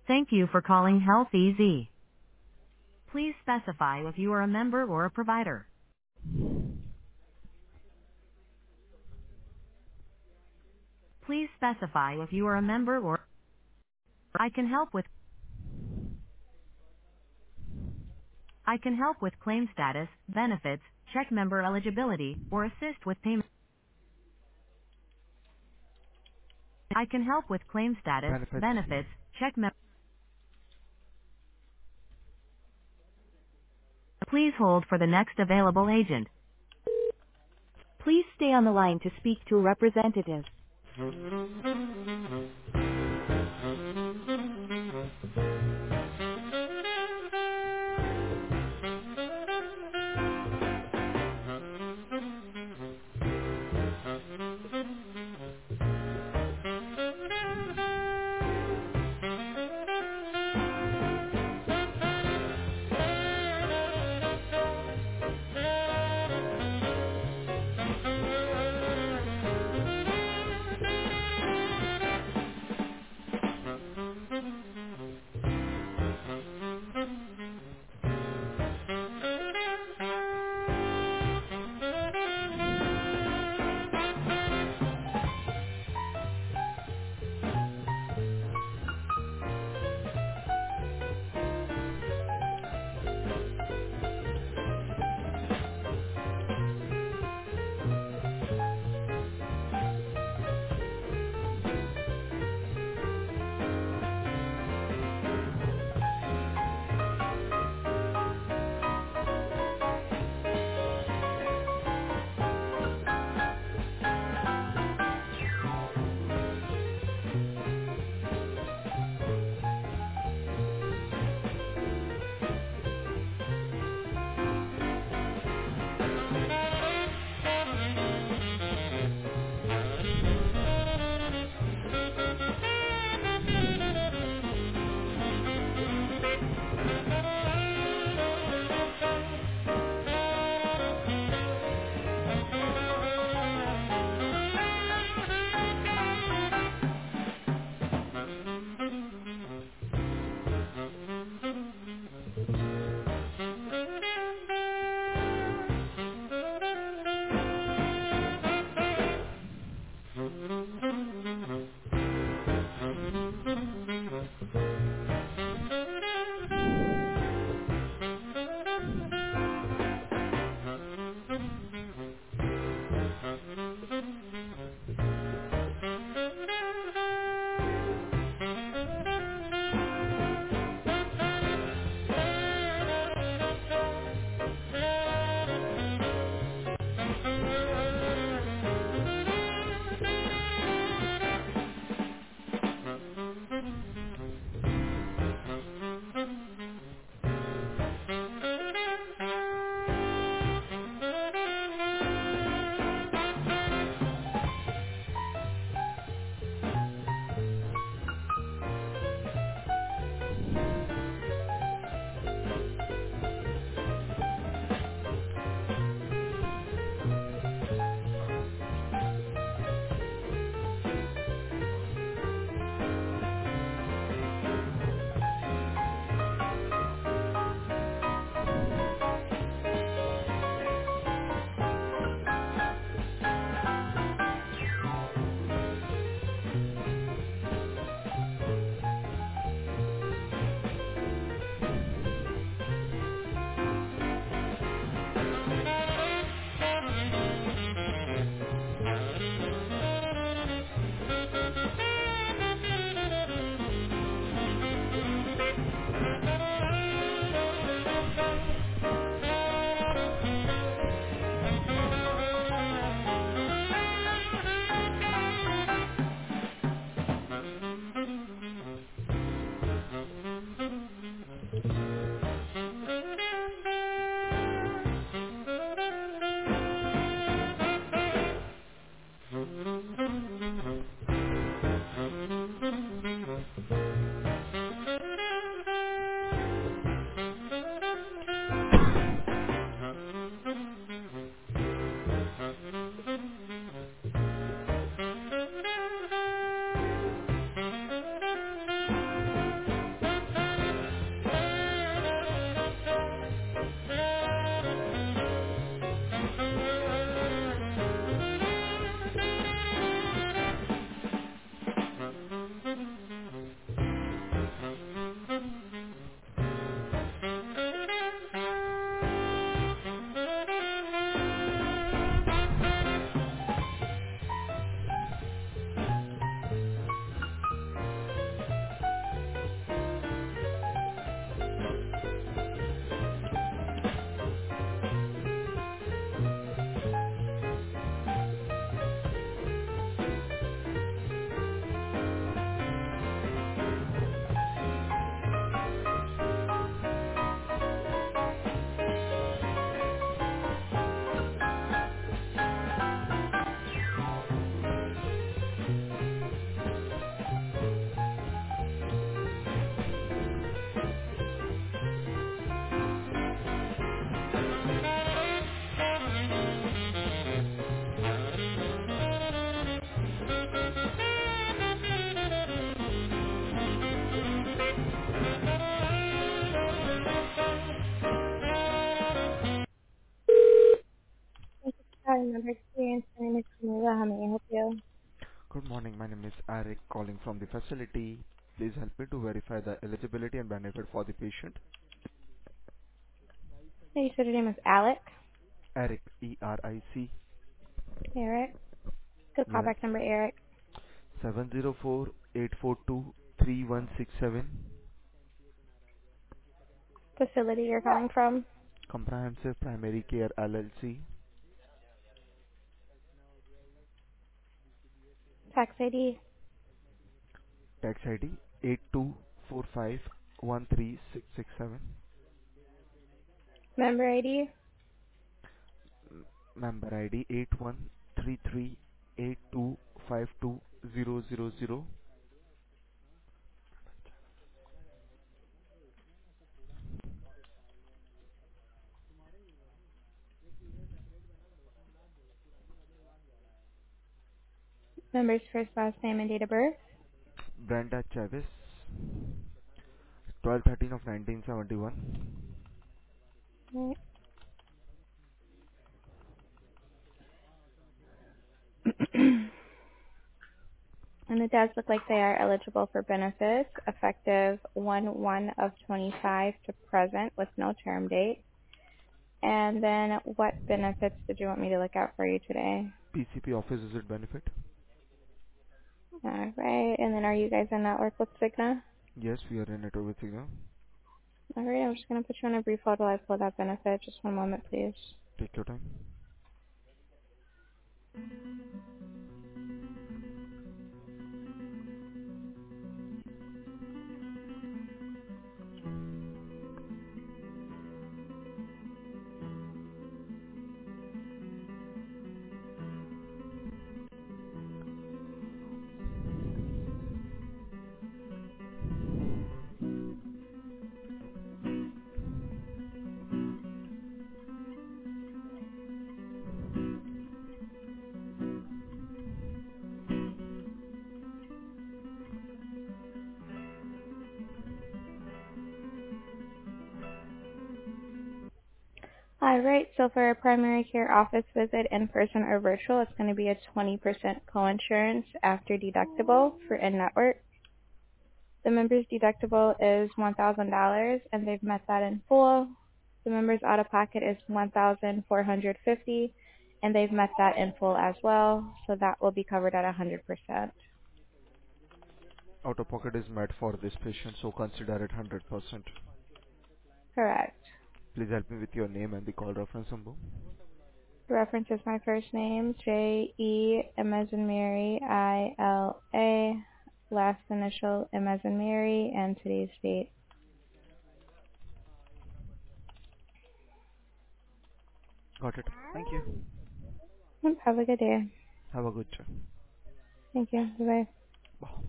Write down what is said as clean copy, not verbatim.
Thank you for calling Health Easy. Please specify if you are a member or a provider. Please specify if you are a member or I can help with claim status, benefits, check member eligibility, or assist with payment. I can help with claim status, Benefits. benefits, check member. Please hold for the next available agent. Please stay on the line to speak to a representative. member experience. My name is Camila. How may I help you? Good morning. My name is Eric calling from the facility. Please help me to verify the eligibility and benefit for the patient. Hey, you said your name was Alec. Eric, E-R-I-C. Eric. Good Yes. callback number, Eric. 704-842-3167. Facility you're calling from. Comprehensive Primary Care LLC. Tax ID. Tax ID 82451367. Member ID. Member ID 813382520000. Member's first last name and date of birth. Brenda Chavez. 12/13 of 1971. Right. And it does look like they are eligible for benefits effective 1/1 of 25 to present with no term date. And then what benefits did you want me to look out for you today? PCP office visit benefit. All right. And then are you guys in network with Cigna? Yes, we are in network with Cigna. All right. I'm just going to put you on a brief hold while I pull that benefit. Just one moment, please. Take your time. All right. So for a primary care office visit, in person or virtual, it's going to be a 20% coinsurance after deductible for in-network. The member's deductible is $1,000, and they've met that in full. The member's out-of-pocket is $1,450, and they've met that in full as well. So that will be covered at 100%. Out of pocket is met for this patient, so consider it 100%. Correct. Please help me with your name and the call reference number. The reference is my first name, J-E, M as in Mary, I-L-A, last initial, M as in Mary, and today's date. Got it. Thank you. Have a good day. Have a good day. Thank you. Bye-bye. Bye.